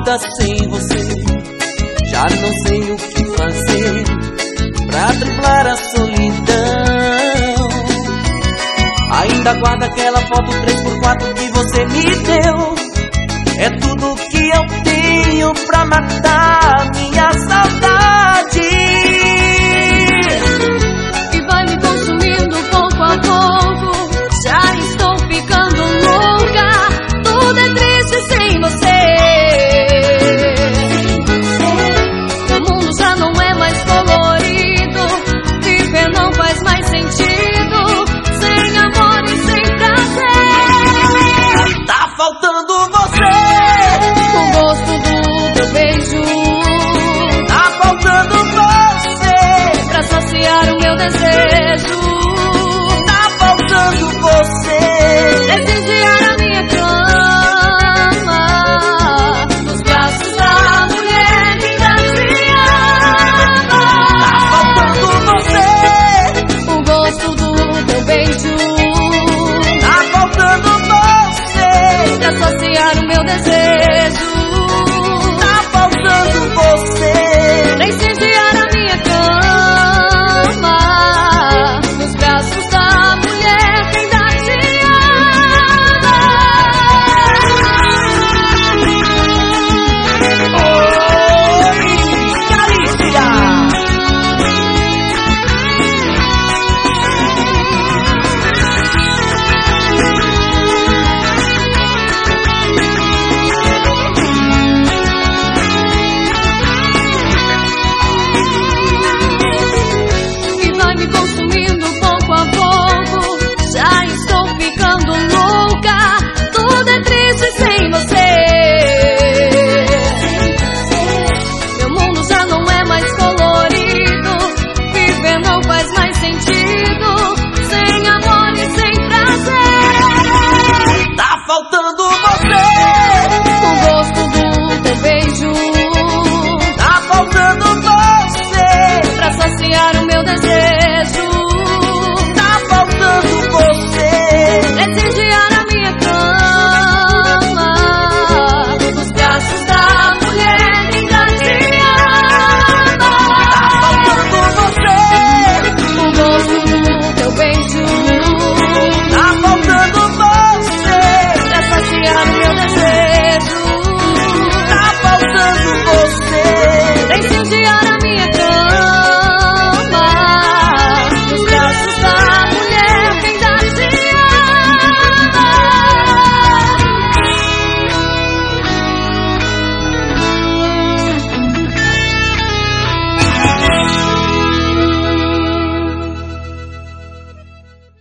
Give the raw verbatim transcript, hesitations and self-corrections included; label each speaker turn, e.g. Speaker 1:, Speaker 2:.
Speaker 1: vida sem você. Já não sei o que fazer pra driblar a solidão. Ainda guardo aquela foto três por quatro que você me deu. É tudo que eu tenho pra matar minha saudade,
Speaker 2: e vai me consumindo pouco a pouco. Já estou ficando louca, tudo é triste sem você. O mundo já não é mais colorido, viver não faz mais sentido, sem amor e sem prazer.
Speaker 1: tá faltando você.
Speaker 2: O gosto do teu beijo,
Speaker 1: Tá faltando você.
Speaker 2: pra saciar o meu desejo.
Speaker 1: Tá faltando você.
Speaker 2: Prestigiar a minha cama, nos braços da mulher que tanto me ama.
Speaker 1: Tá faltando você.
Speaker 2: O gosto do teu beijo,
Speaker 1: Tá faltando você.
Speaker 2: pra saciar o meu desejo.